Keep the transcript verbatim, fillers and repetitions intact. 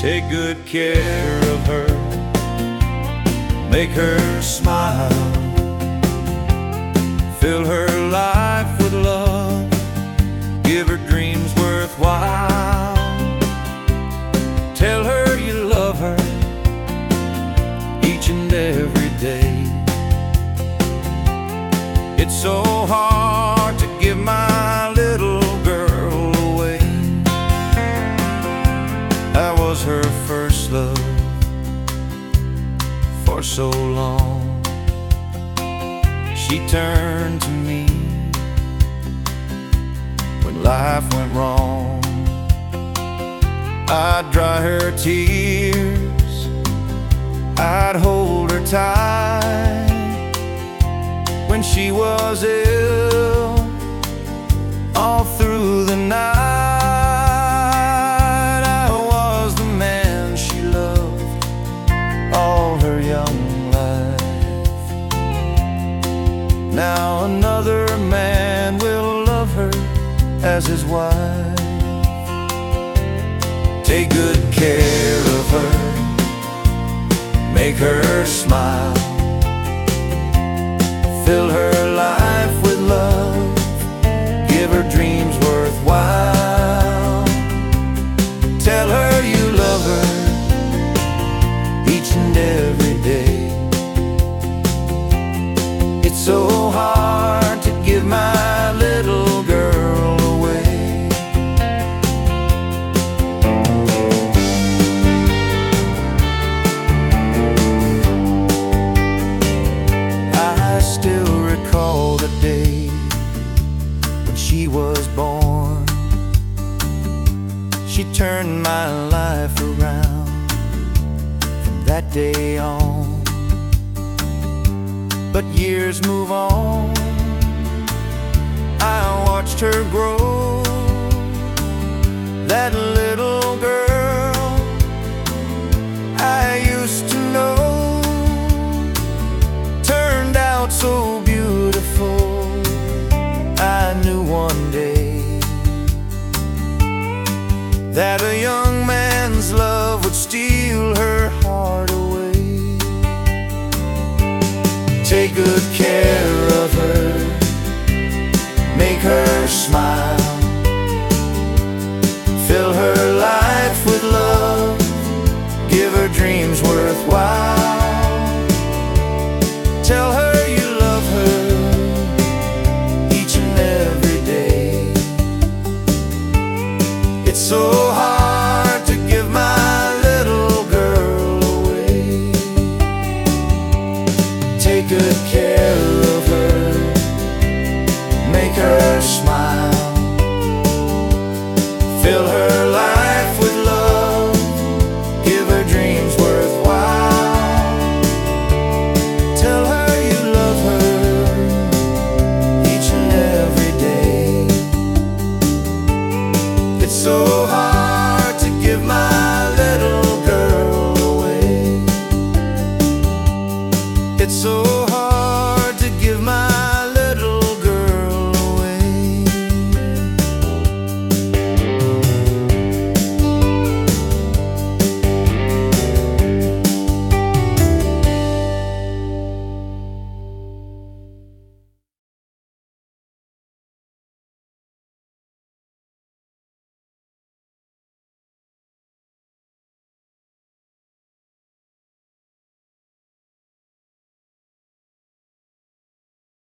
Take good care of her, make her smile, fill her life with love, give her dreams worthwhile. Tell her you love her each and every day. It's so hard to give my little girl away. I was her first love for so long. She turned to me when life went wrong. I'd dry her tears, I'd hold her tight. When she was ill, all through the night, I was the man she loved all her young life. Now another man will love her as his wife. Take good care of her, make her smile, fill her life with love, give her dreams worthwhile. Tell her you love her each and every day. It's so hard to give my little girl away. I still recall the day when she was born. She turned my life around from that day on. But years move on, I watched her grow. That little girl I used to know turned out so beautiful. I knew one day that a young man's love would steal her heart away. Take good care of her, make her smile, fill her life with love, give her dreams worthwhile. Tell her you love her each and every day. It's so hard to give my little girl away. Take good care of her, make her smile, fill her life with love, give her dreams worthwhile. Tell her you love her each and every day. It's so hard to give my little girl away. It's so hard